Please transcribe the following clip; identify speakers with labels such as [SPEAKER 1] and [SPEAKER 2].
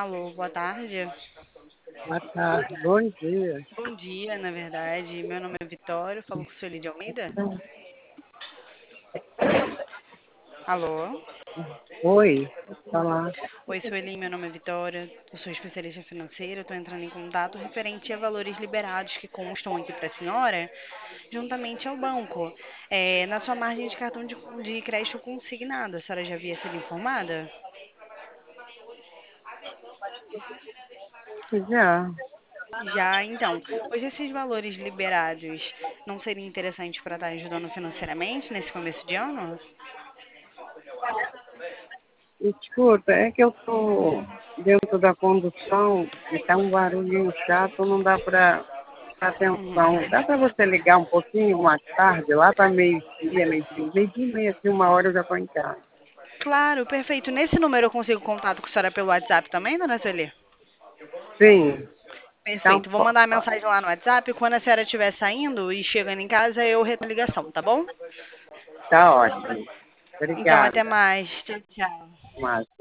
[SPEAKER 1] Alô, boa tarde.
[SPEAKER 2] Boa tarde, bom dia.
[SPEAKER 1] Bom dia, na verdade. Meu nome é Vitória, eu falo com o Sueli de Almeida. Alô?
[SPEAKER 2] Oi, pode falar.
[SPEAKER 1] Oi, Sueli, meu nome é Vitória, eu sou especialista financeira, estou entrando em contato referente a valores liberados que constam aqui para a senhora, juntamente ao banco. Na sua margem de cartão de crédito consignado, a senhora já havia sido informada?
[SPEAKER 2] Já,
[SPEAKER 1] Já, então, hoje esses valores liberados não seriam interessantes para estar ajudando financeiramente nesse começo de ano?
[SPEAKER 2] escuta, é que eu tô dentro da condução e tá um barulhinho chato, não dá para
[SPEAKER 1] Uhum.
[SPEAKER 2] atenção. Dá para você ligar um pouquinho mais tarde, lá para meio-dia, meio-dia e meia, assim, 1 hora eu já estou em casa.
[SPEAKER 1] Claro, perfeito. Nesse número eu consigo contato com a senhora pelo WhatsApp também, dona Sueli?
[SPEAKER 2] Sim, então
[SPEAKER 1] Perfeito. Vou mandar uma mensagem lá no WhatsApp. Quando a senhora estiver saindo e chegando em casa, eu retorno a ligação, tá bom?
[SPEAKER 2] tá ótimo.
[SPEAKER 1] Então, até
[SPEAKER 2] Obrigada.
[SPEAKER 1] mais. Tchau, tchau.
[SPEAKER 2] Mas